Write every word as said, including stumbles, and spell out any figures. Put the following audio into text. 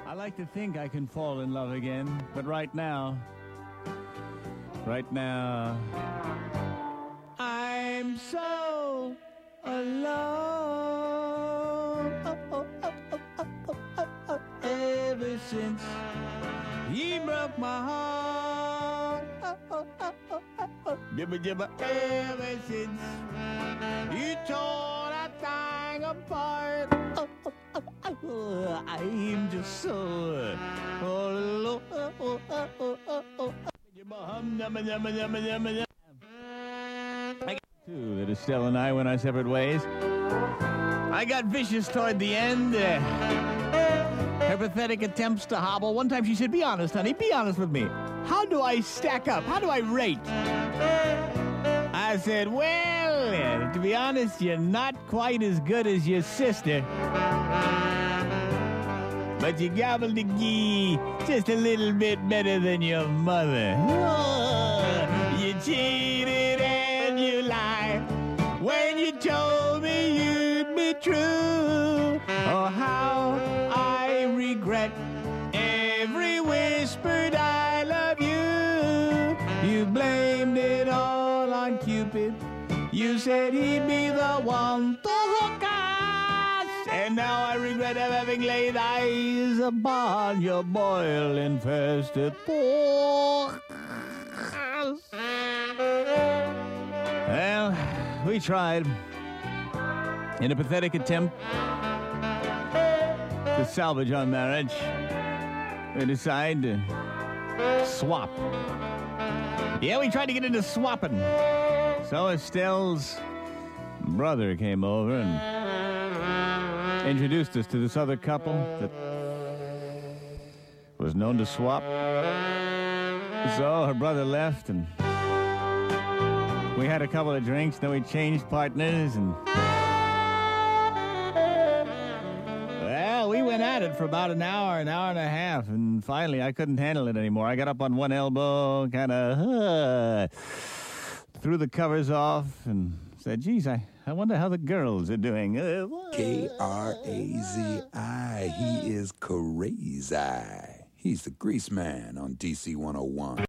I like to think I can fall in love again, but right now, right now, I'm so alone. Oh, oh, oh, oh, oh, oh, oh, oh. Ever since he broke my heart. Oh, oh, oh, oh, oh, oh. Jibba, jibba. Ever since you tore that thing apart. Oh, oh, oh, oh. I'm just so alone. Oh, oh, oh, oh, oh, oh. I got two that Estelle and I went our separate ways. I got vicious toward the end. Uh, her pathetic attempts to hobble. One time she said, "Be honest, honey, be honest with me. How do I stack up? How do I rate?" I said, "Well, uh, to be honest, you're not quite as good as your sister. But you gobbled the gee just a little bit better than your mother. Oh, you cheated and you lied when you told me you'd be true. Oh, how I regret every whispered I love you. You blamed it all on Cupid. You said he'd be the one to hook us. And now I regret having laid eyes upon your boil-infested pork." Well, we tried in a pathetic attempt to salvage our marriage. We decided to swap. Yeah, we tried to get into swapping. So Estelle's brother came over and introduced us to this other couple that was known to swap. So her brother left, and we had a couple of drinks, then we changed partners, and well, we went at it for about an hour, an hour and a half, and finally I couldn't handle it anymore. I got up on one elbow, kind of uh, threw the covers off, and said, "Geez, I, I wonder how the girls are doing." Uh, K R A Z I, he is crazy. He's the Grease Man on D C one oh one.